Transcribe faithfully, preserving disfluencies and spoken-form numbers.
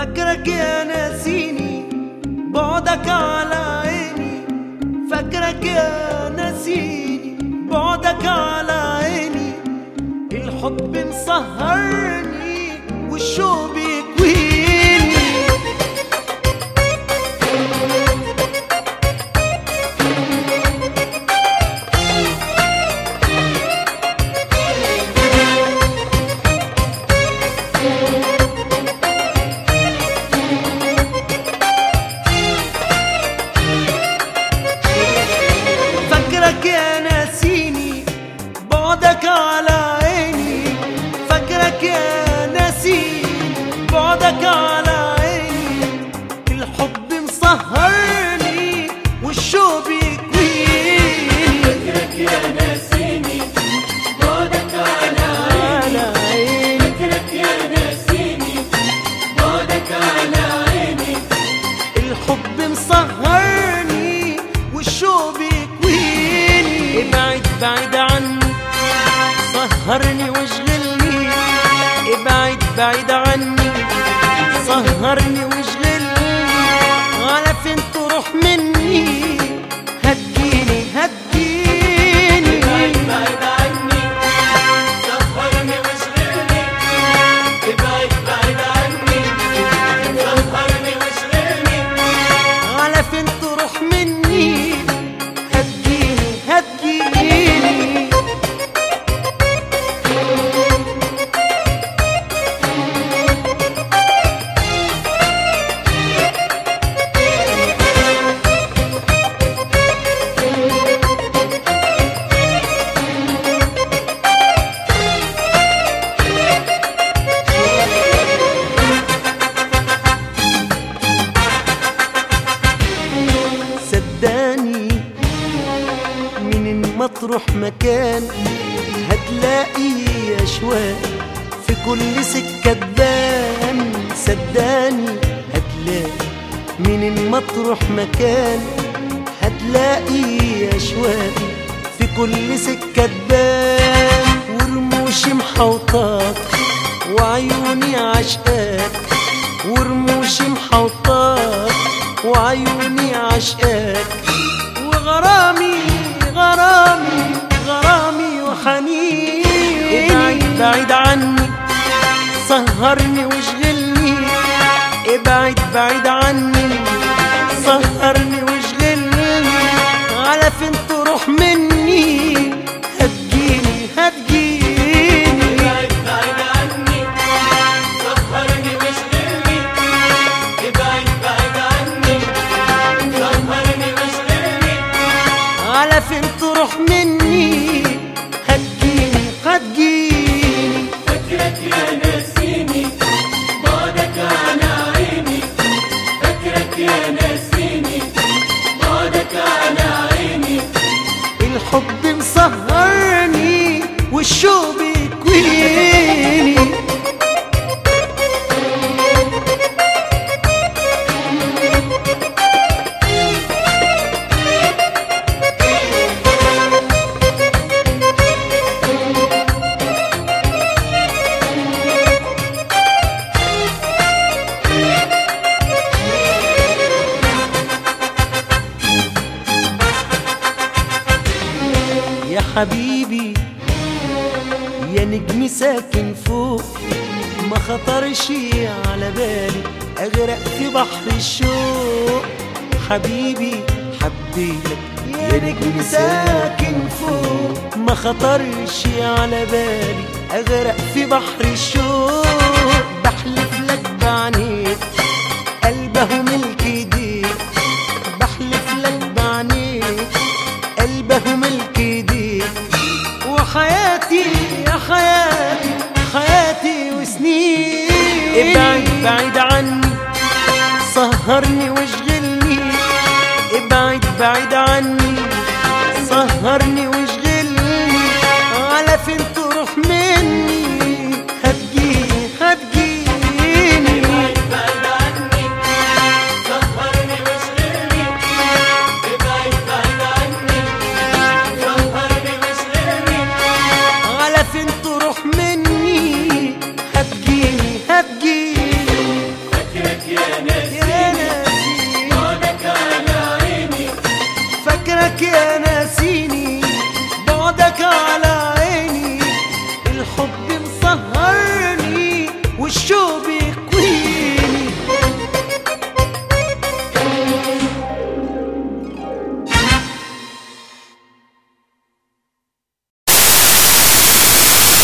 فاكرك يا ناسيني بعدك على عيني، فاكرك يا ناسيني بعدك على عيني. الحب مسهرني والشوق بيكويني. فاكرك يا ناسيني بعدك على عيني، فاكرك يا ناسيني بعدك على عيني. الحب مسهرني والشوق بيكويني. فاكرك يا ناسيني بعدك على عيني، فاكرك يا ناسيني بعدك على عيني. الحب مسهرني والشوق بيكويني. ابعد بعيد عني سهرني واشغلني، ابعد بعيد عني سهرني واشغلني. على فين تروح مني هتجيني هتجيني. ابعد بعيد عني سهرني واشغلني، ابعد بعيد عني سهرني واشغلني. على فين تروح مني هتجيني هتجيني. صدقني من ما تروح مكان هتلاقي أشواق في كل سكة تبان. صدقني هتلاقي من ما تروح مكان هتلاقي أشواق في كل سكة تبان. ورموشي محوطاك وعيوني عشقاك، ورموشي محوطاك وعيوني عشقاك. وغرامي غرامي غرامي وحنين. ابعد بعيد عني سهرني واشغلني، ابعد بعيد عني سهرني واشغلني. على فين تروح مني هتجيني هتجيني. ابعد بعيد عني سهرني واشغلني، ابعد بعيد عني سهرني واشغلني. على فين تروح مني هتجيني هتجيني. فاكرك يا ناسيني بعدك على عيني، فاكرك يا ناسيني بعدك على عيني. الحب مسهرني والشوق بيكويني. يا حبيبي يا نجم ساكن فوق، ما خطرش على بالي اغرق في بحر الشوق. حبيبي حبيتك يا نجم ساكن فوق، ما خطرش على بالي اغرق في بحر الشوق. بحلف لك بعينيك قلبه ملك ايديك، بحلف لك بعينيك قلبه ملك ايديك. وحياتي يا حياتي حياتي وسنين. ابعد بعيد عني سهرني واشغلني، ابعد بعيد عني سهرني واشغلني. على فين تروح مني هتجيني هتجيني. ابعد بعيد عني سهرني واشغلني، ابعد بعيد عني سهرني واشغلني. على فين تروح مني